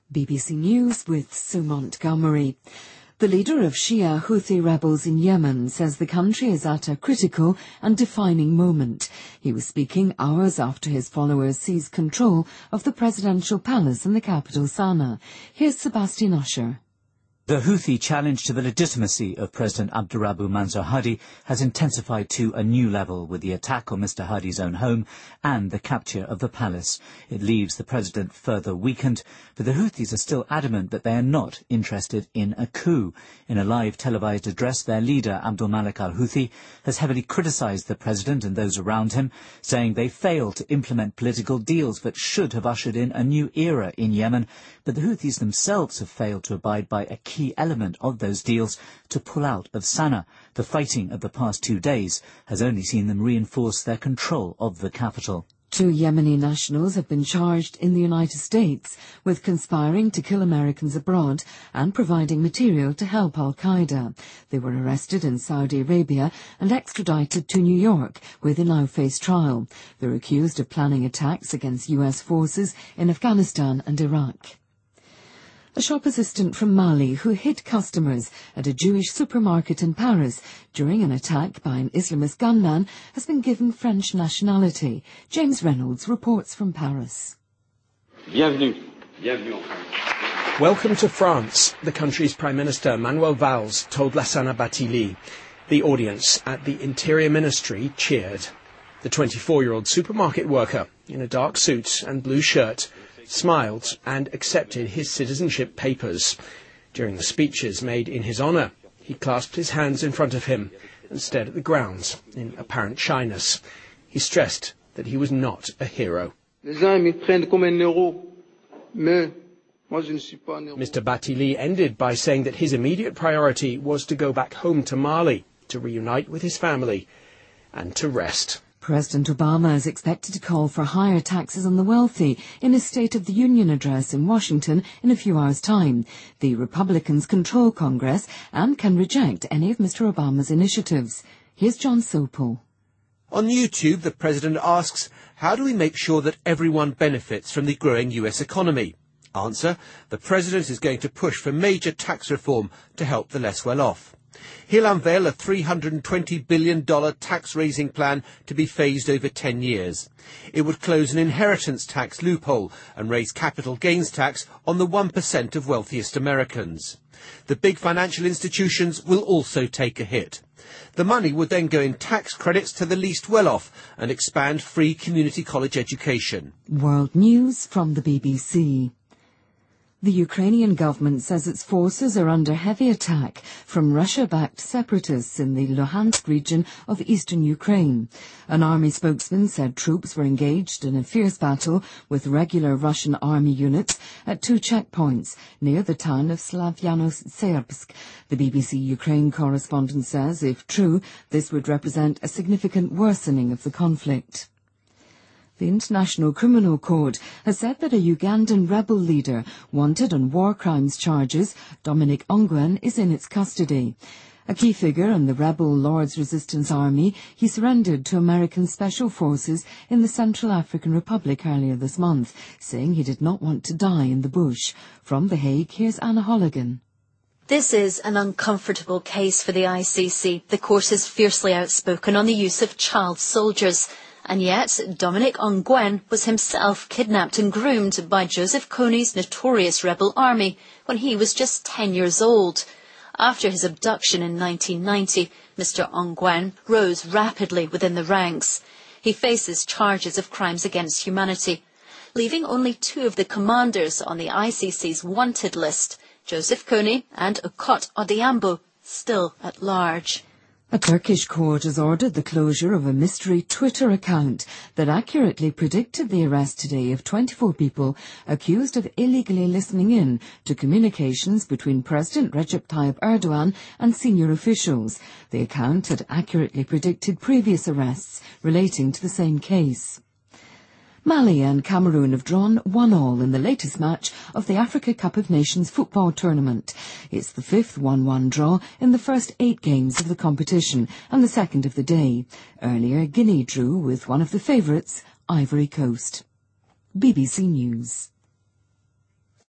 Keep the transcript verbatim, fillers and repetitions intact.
B B C News with Sue Montgomery. The leader of Shia Houthi rebels in Yemen says the country is at a critical and defining moment. He was speaking hours after his followers seized control of the presidential palace in the capital Sana'a. Here's Sebastian Usher. The Houthi challenge to the legitimacy of President Abdurrabbu Mansur Hadi has intensified to a new level with the attack on Mister Hadi's own home and the capture of the palace. It leaves the president further weakened, but the Houthis are still adamant that they are not interested in a coup. In a live televised address, their leader, Abdul Malik al-Houthi, has heavily criticised the president and those around him, saying they failed to implement political deals that should have ushered in a new era in Yemen, but the Houthis themselves have failed to abide by a key key element of those deals, to pull out of Sana'a. The fighting of the past two days has only seen them reinforce their control of the capital. Two Yemeni nationals have been charged in the United States with conspiring to kill Americans abroad and providing material to help al-Qaeda. They were arrested in Saudi Arabia and extradited to New York, where they now face trial. They're accused of planning attacks against U S forces in Afghanistan and Iraq. A shop assistant from Mali who hid customers at a Jewish supermarket in Paris during an attack by an Islamist gunman has been given French nationality. James Reynolds reports from Paris. Bienvenue. Bienvenue en France. Welcome to France, the country's Prime Minister Manuel Valls told Lassana Bathily. The audience at the Interior Ministry cheered. The twenty-four-year-old supermarket worker in a dark suit and blue shirt smiled and accepted his citizenship papers. During the speeches made in his honour, he clasped his hands in front of him and stared at the ground in apparent shyness. He stressed that he was not a hero. Mister Bathily ended by saying that his immediate priority was to go back home to Mali, to reunite with his family and to rest. President Obama is expected to call for higher taxes on the wealthy in his State of the Union address in Washington in a few hours' time. The Republicans control Congress and can reject any of Mister Obama's initiatives. Here's John Sopel. On YouTube, the president asks, how do we make sure that everyone benefits from the growing U S economy? Answer, the president is going to push for major tax reform to help the less well-off. He'll unveil a three hundred twenty billion dollars tax-raising plan to be phased over ten years. It would close an inheritance tax loophole and raise capital gains tax on the one percent of wealthiest Americans. The big financial institutions will also take a hit. The money would then go in tax credits to the least well-off and expand free community college education. World News from the B B C. The Ukrainian government says its forces are under heavy attack from Russia-backed separatists in the Luhansk region of eastern Ukraine. An army spokesman said troops were engaged in a fierce battle with regular Russian army units at two checkpoints near the town of Slavyano-Serbsk. The B B C Ukraine correspondent says, if true, this would represent a significant worsening of the conflict. The International Criminal Court has said that a Ugandan rebel leader wanted on war crimes charges, Dominic Ongwen, is in its custody. A key figure in the rebel Lord's Resistance Army, he surrendered to American Special Forces in the Central African Republic earlier this month, saying he did not want to die in the bush. From The Hague, here's Anna Holligan. This is an uncomfortable case for the I C C. The court is fiercely outspoken on the use of child soldiers. And yet, Dominic Ongwen was himself kidnapped and groomed by Joseph Kony's notorious rebel army when he was just ten years old. After his abduction in nineteen ninety, Mister Ongwen rose rapidly within the ranks. He faces charges of crimes against humanity, leaving only two of the commanders on the I C C's wanted list, Joseph Kony and Okot Odhiambo, still at large. A Turkish court has ordered the closure of a mystery Twitter account that accurately predicted the arrest today of twenty-four people accused of illegally listening in to communications between President Recep Tayyip Erdogan and senior officials. The account had accurately predicted previous arrests relating to the same case. Mali and Cameroon have drawn one all in the latest match of the Africa Cup of Nations football tournament. It's the fifth one one draw in the first eight games of the competition and the second of the day. Earlier, Guinea drew with one of the favourites, Ivory Coast. B B C News.